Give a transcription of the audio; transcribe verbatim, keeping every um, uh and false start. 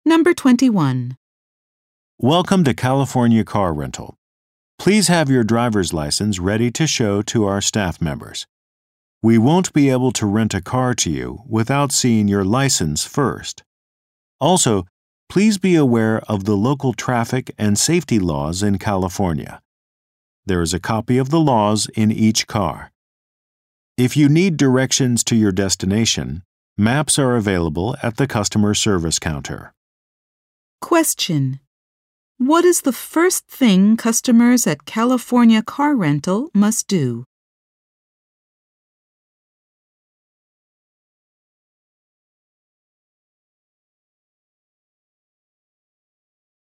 Number twenty-one. Welcome to California Car Rental. Please have your driver's license ready to show to our staff members. We won't be able to rent a car to you without seeing your license first. Also, please be aware of the local traffic and safety laws in California. There is a copy of the laws in each car. If you need directions to your destination, maps are available at the customer service counter. Question. What is the first thing customers at California Car Rental must do?